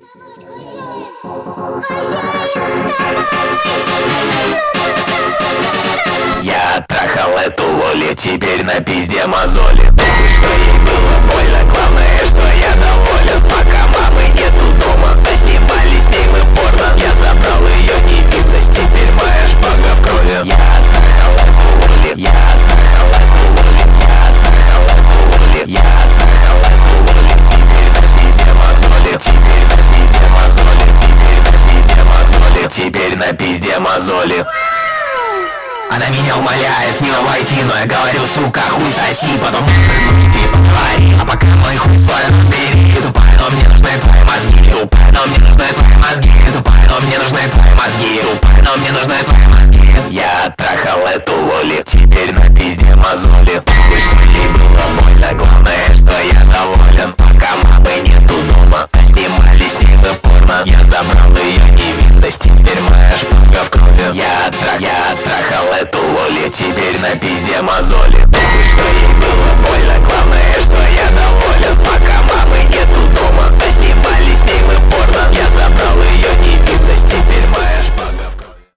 Я оттрахал эту Лоли, теперь на пизде мозоли. Похуй, что ей было больно, главное, что я доволен. Пока мамы нету дома, а снимали с ней мы порно. Я забрал ее невинность, теперь моя шпага в крови. Я оттрахал эту Лоли, я оттрахал эту Лоли, я оттрахал эту Лоли, я оттрахал эту Лоли. Теперь на пизде мозоли, теперь на пизде мозоли, теперь на пизде мозоли, теперь на пизде мозоли. Она меня умоляет в нее войти, но я говорю, сука, хуй соси. Потом иди поговори, а пока мой хуй свой разбери. Тупая, но мне нужны твои мозги. Тупая, но мне нужны твои мозги. Тупая, но мне нужны твои мозги. Тупая, но мне нужны твои мозги. Я оттрахал эту Лоли, теперь на пизде мозоли. Похуй, что ей было больно, главное, что я доволен. Пока мамы нету дома, а снимали с ней мы порно. Я забрал ее невинность, теперь моя шпага в крови. Я оттрахал эту Лоли, теперь на пизде мозоли. Похуй,